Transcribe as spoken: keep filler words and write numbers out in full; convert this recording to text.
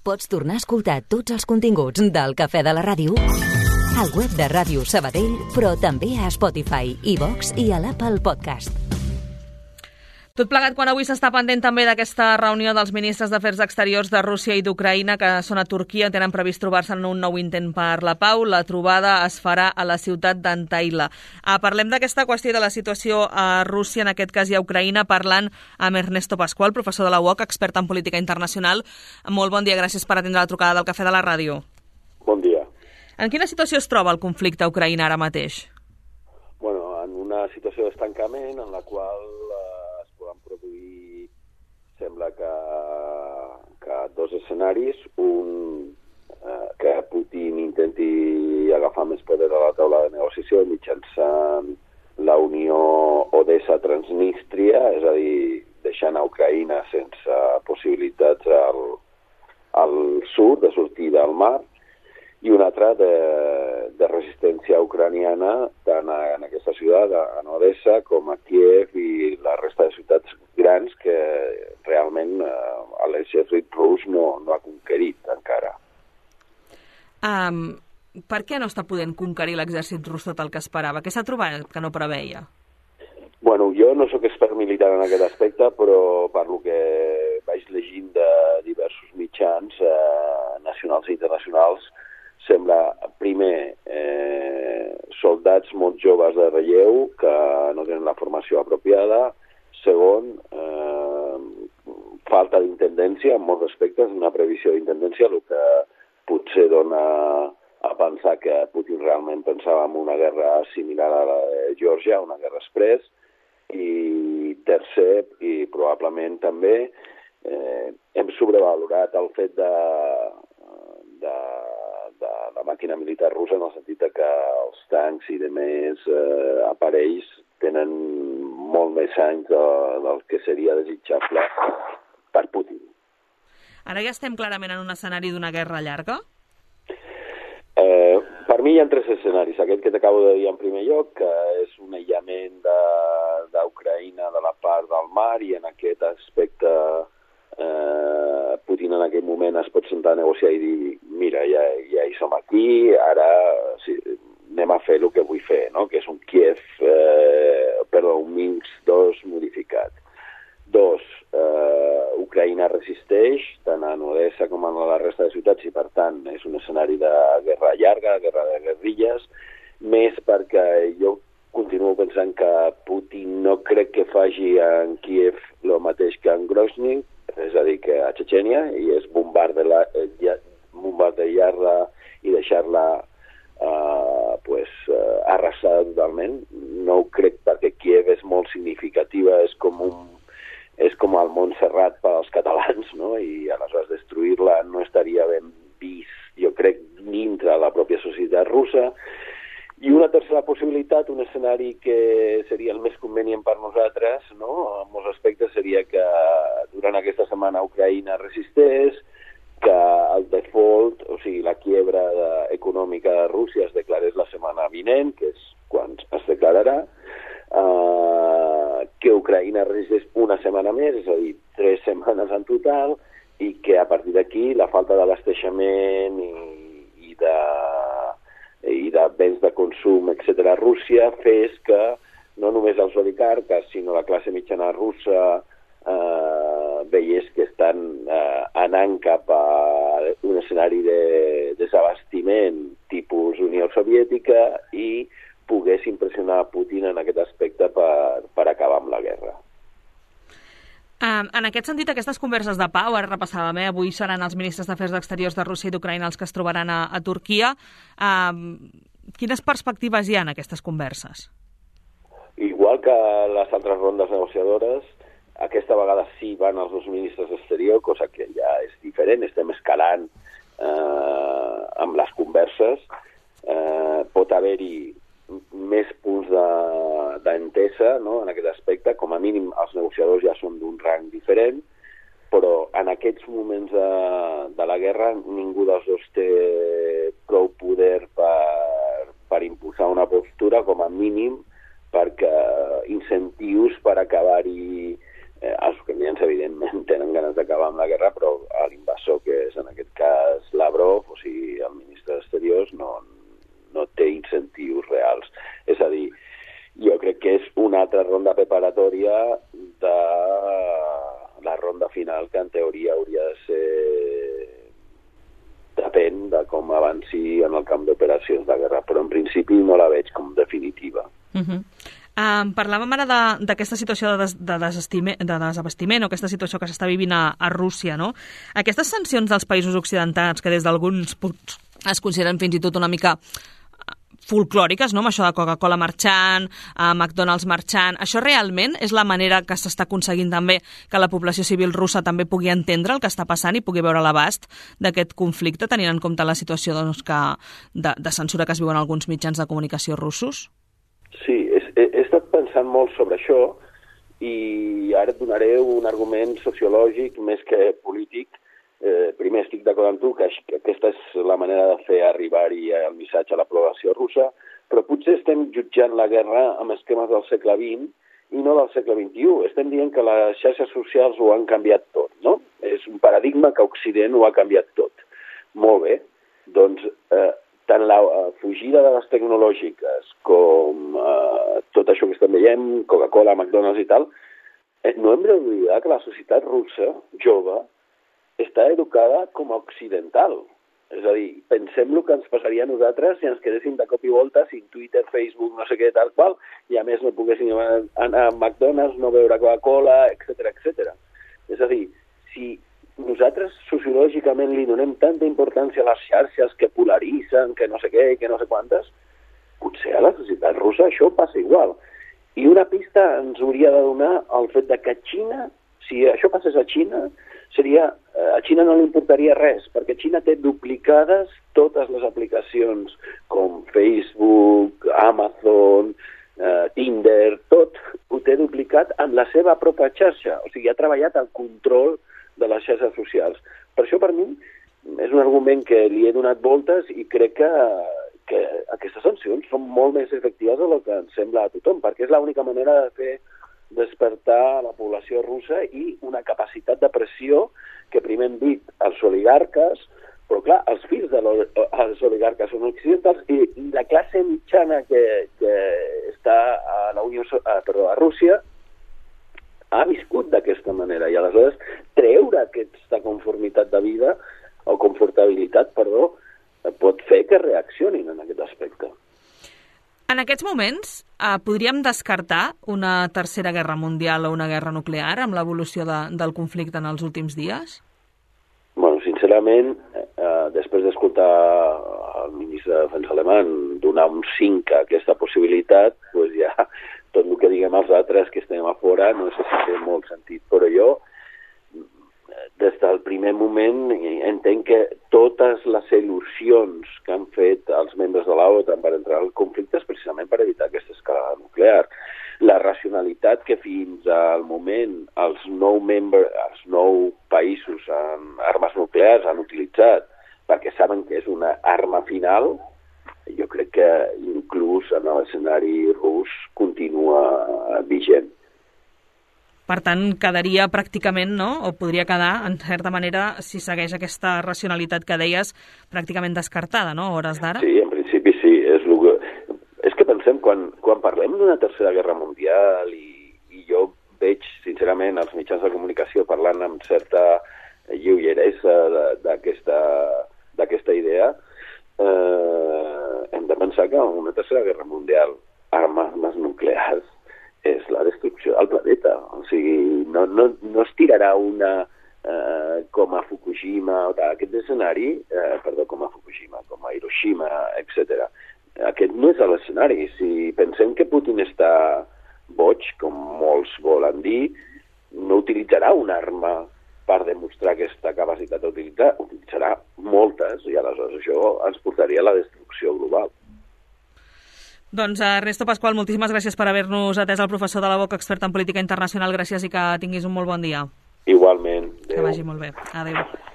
Pots tornar a escoltar tots els continguts del Cafè de la Ràdio al web de Ràdio Sabadell, però també a Spotify, iVox i a l'Apple Podcast. Tot plegat quan avui s'està pendent també d'aquesta reunió dels ministres d'Afers Exteriors de Rússia i d'Ucraïna que són a Turquia, tenen previst trobar-se en un nou intent per la pau. La trobada es farà a la ciutat d'Antaila. Ah, parlem d'aquesta qüestió de la situació a Rússia, en aquest cas i a Ucraïna, parlant amb Ernesto Pascual, professor de la U O C, expert en política internacional. Molt bon dia, gràcies per atendre la trucada del Cafè de la Ràdio. Bon dia. En quina situació es troba el conflicte a Ucraïna ara mateix? Bueno, en una situació d'estancament en la qual eh, es poden produir, sembla que, que dos escenaris, un eh, que Putin intenti agafar més poder a la taula de negociació mitjançant la Unió Odessa-Transnistria, és a dir, deixant a Ucraïna sense possibilitats al, al sud de sortir del mar, i una altra de, de resistència ucraniana tant a, en aquesta ciutat, en Odessa, com a Kiev i la resta de ciutats grans que realment eh, l'exèrcit rus no, no ha conquerit encara. Um, per què no està podent conquerir l'exèrcit rus tot el que esperava? Què s'ha trobat que no preveia? Bueno, jo no sóc expert militar en aquest aspecte, però per lo que vaig llegint de diversos mitjans eh, nacionals i internacionals, sembla, primer, eh, soldats molt joves de relleu que no tenen la formació apropiada. Segon, eh, falta d'intendència en molts aspectes, una previsió d'intendència, el que potser dona a pensar que Putin realment pensava en una guerra similar a la de Geòrgia, una guerra express. I tercer, i probablement també, eh, hem sobrevalorat el fet de, de de la màquina militar russa, en el sentit que els tancs i demés eh, aparells tenen molt més anys de, del que seria desitjable per Putin. Ara ja estem clarament en un escenari d'una guerra llarga? Eh, per mi hi ha tres escenaris. Aquest que t'acabo de dir en primer lloc, que és un aïllament d'Ucraïna de, de la part del mar, i en aquest aspecte eh, Putin en aquell moment es pot sentar a negociar i dir mira, ja, ja hi som aquí, ara sí, anem a fer el que vull fer, no? Que és un Kiev, eh, perdó, un Minsk dos modificat. Dos, eh, Ucraïna resisteix, tant en Odessa com en la resta de ciutats, i per tant és un escenari de guerra llarga, guerra de guerrilles, més perquè jo continuo pensant que Putin no crec que faci en Kiev el mateix que en Grozny, és a dir, que a Txetxènia, i és bombardejar-la bombardejar-la i deixar-la eh, pues, eh, arrasada totalment. No ho crec, perquè Kiev és molt significativa, és com un és com el Montserrat per als catalans, no? I aleshores destruir-la no estaria ben vist, jo crec, dintre la pròpia societat russa. I una tercera possibilitat, un escenari que seria el més convenient per nosaltres, no? En molts aspectes, seria que durant aquesta setmana Ucraïna resisteix, que el default, o sigui, la quiebra econòmica de Rússia es declarés la setmana vinent, que és quan es declararà, uh, que Ucraïna resisteix una setmana més, és a dir, tres setmanes en total, i que a partir d'aquí la falta d'abasteixement i, i de i de béns de consum, etcètera, a Rússia, fes que no només els oligarques, sinó la classe mitjana russa eh, veiés que estan eh, anant cap a un escenari de desabastiment tipus Unió Soviètica i pogués impressionar Putin en aquest aspecte per, per acabar amb la guerra. Um, en aquest sentit, aquestes converses de pau, ara repassàvem, eh? Avui seran els ministres d'Afers Exteriors de Rússia i d'Ucraïna els que es trobaran a, a Turquia. Um, quines perspectives hi ha en aquestes converses? Igual que les altres rondes negociadores, aquesta vegada sí van els dos ministres d'Exterior, cosa que ja és diferent, estem escalant eh, amb les converses. Eh, pot haver-hi més punts d'entesa, no? En aquest aspecte. Com a mínim els negociadors ja són d'un rang diferent, però en aquests moments de, de la guerra ningú dels dos té prou poder per, per imposar una postura, com a mínim perquè incentius per acabar-hi. Eh, els ucranians evidentment tenen ganes d'acabar amb la guerra, però l'invasor, que és en aquest cas ronda preparatòria de la ronda final, que en teoria hauria de ser... Depèn de com avanci en el camp d'operacions de guerra, però en principi no la veig com definitiva. Uh-huh. Um, parlàvem ara d'aquesta situació de, des, de, de desabastiment o aquesta situació que s'està vivint a, a Rússia, no? Aquestes sancions dels països occidentals, que des d'alguns punts es consideren fins i tot una mica folclòriques, no?, amb això de Coca-Cola marxant, a McDonald's marxant, això realment és la manera que s'està aconseguint també que la població civil russa també pugui entendre el que està passant i pugui veure l'abast d'aquest conflicte, tenint en compte la situació doncs, que, de, de censura que es viu en alguns mitjans de comunicació russos? Sí, he, he estat pensant molt sobre això i ara et donaré un argument sociològic més que polític. Eh, primer estic d'acord amb tu que, que aquesta és la manera de fer arribar-hi el missatge a la població russa, però potser estem jutjant la guerra amb esquemes del segle vint i no del segle vint-i-u. Estem dient que les xarxes socials ho han canviat tot, no? És un paradigma que Occident ho ha canviat tot. Molt bé, doncs eh, tant la uh, fugida de les tecnològiques com uh, tot això que estem veient, Coca-Cola, McDonald's i tal, eh, no hem d'oblidar que la societat russa, jove, està educada com a occidental. És a dir, pensem el que ens passaria a nosaltres si ens quedéssim de cop i volta sin Twitter, Facebook, no sé què, tal qual, i a més no poguéssim anar a McDonald's, no beure Coca-Cola, etcètera, etcètera. És a dir, si nosaltres sociològicament li donem tanta importància a les xarxes que polaritzen, que no sé què, que no sé quantes, potser a la societat russa això passa igual. I una pista ens hauria de donar el fet de que Xina, si això passés a Xina, seria, a Xina no li importaria res, perquè Xina té duplicades totes les aplicacions com Facebook, Amazon, eh, Tinder, tot ho té duplicat amb la seva pròpia xarxa. O sigui, ha treballat al control de les xarxes socials. Per això, per mi, és un argument que li he donat voltes i crec que, que aquestes sancions són molt més efectives del que ens sembla a tothom, perquè és l'única manera de fer despertar la població russa i una capacitat de pressió que primer hem dit els oligarques, però clar, els fills dels oligarques són occidentals i, i la classe mitjana que, que està a, la Unió, a, perdó, a Rússia ha viscut d'aquesta manera i aleshores treure aquesta conformitat de vida o confortabilitat, perdó, pot fer que reaccionin en aquest aspecte. En aquests moments, eh, podríem descartar una tercera guerra mundial o una guerra nuclear amb l'evolució de, del conflicte en els últims dies? Bueno, sincerament, eh, després d'escoltar el ministre de Defensa alemany donar un cinc a aquesta possibilitat, pues ja tot el que diguem els altres que estem a fora no sé si té molt sentit, però jo des del primer moment entenc que totes les il·lusions que han fet els membres de l'OTAN per entrar al conflicte és precisament per evitar aquesta escalada nuclear. La racionalitat que fins al moment els nou, membres, els nou països amb armes nuclears han utilitzat perquè saben que és una arma final, jo crec que inclús en l'escenari rus continua vigent. Per tant, quedaria pràcticament, no?, o podria quedar, en certa manera, si segueix aquesta racionalitat que deies, pràcticament descartada, no?, a hores d'ara? Sí, en principi sí. És, lo que... és que pensem, quan, quan parlem d'una tercera guerra mundial i, i jo veig, sincerament, els mitjans de comunicació parlant amb certa lleugeresa d'aquesta, d'aquesta idea, eh, hem de pensar que una tercera guerra mundial amb armes nuclears és la destrucció del planeta. O sigui, no, no, no es tirarà una eh, com a Fukushima, aquest escenari, eh, perdó, com a Fukushima, com a Hiroshima, etcètera. Aquest no és l'escenari. Si pensem que Putin està boig, com molts volen dir, no utilitzarà una arma per demostrar aquesta capacitat d'utilitzar, utilitzarà moltes, i aleshores això ens portaria a la destrucció global. Doncs Ernesto Pascual, moltíssimes gràcies per haver-nos atès, el professor de la B O C, expert en política internacional. Gràcies i que tinguis un molt bon dia. Igualment. Adéu. Que vagi molt bé. Adéu.